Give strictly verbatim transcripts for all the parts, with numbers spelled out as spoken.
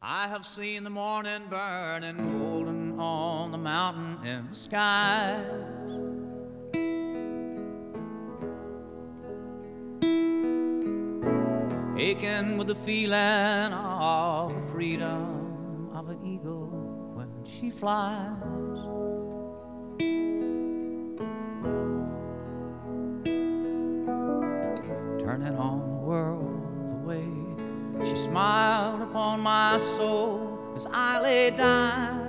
I have seen the morning burning golden on the mountain in the skies. Aching with the feeling of the freedom of an eagle when she flies. Turning on the world the way she smiled upon my soul as I lay dying.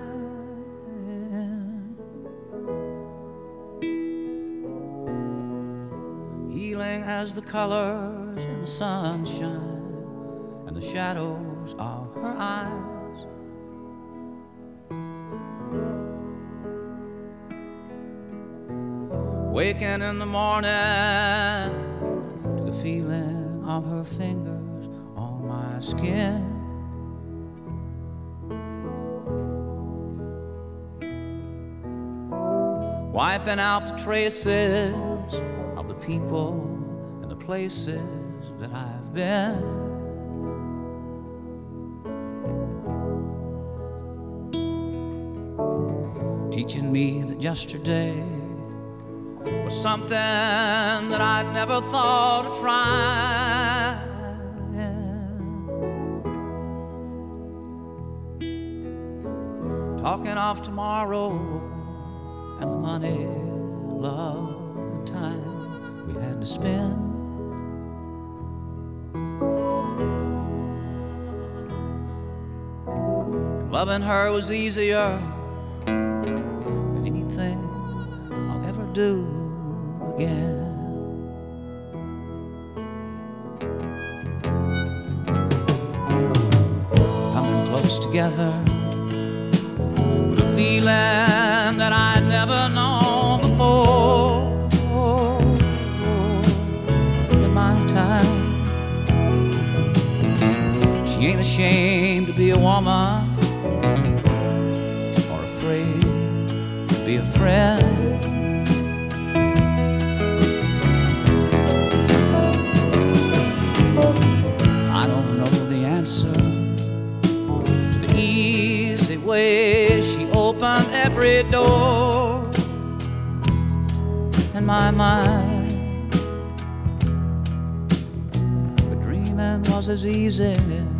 Healing as the colors in the sunshine and the shadows of her eyes. Waking in the morning to the feeling of her fingers on my skin. Wiping out the traces of the people and the places that I've been. Teaching me that yesterday was something that I'd never thought of trying. Talking of tomorrow and the money, love, and time we had to spend. And loving her was easier than anything I'll ever do again. Coming close together with a feeling that I'd never known before. In my time, she ain't ashamed to be a woman or afraid to be a friend. I don't know the answer to the easy way she opened every door in my mind, but dreaming was as easy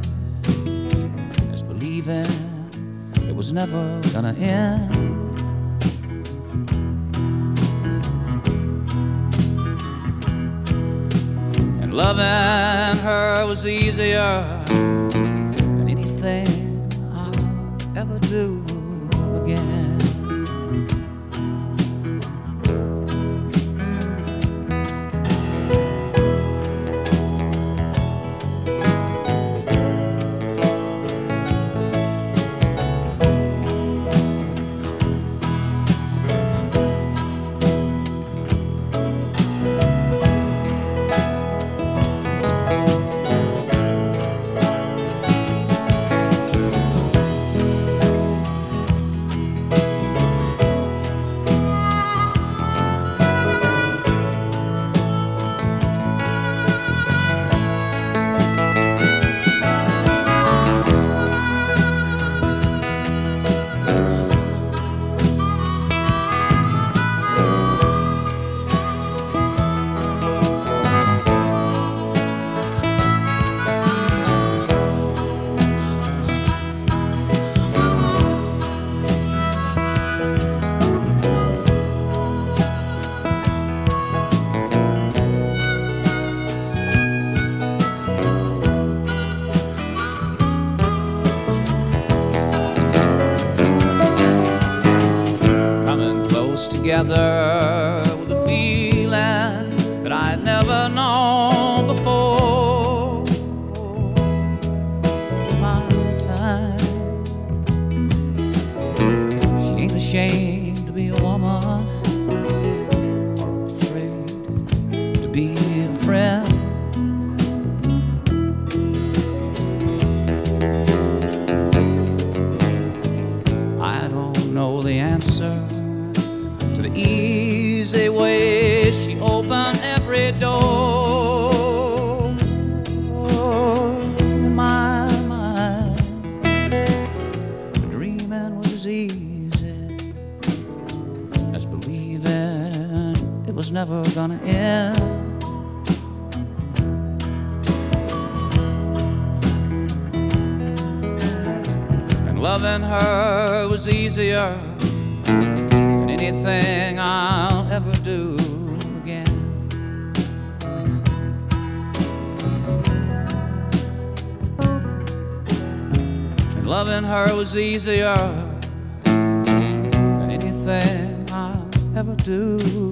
as believing it was never gonna end. And loving her was easier than anything I'll ever do again. Together with a feeling that I had never known before. My time, she ain't ashamed to be a woman or afraid to be a friend. I don't know the answer to the easy way she opened every door in my mind, never gonna end. And loving her was easier than anything I'll ever do again. And loving her was easier than anything I'll ever do.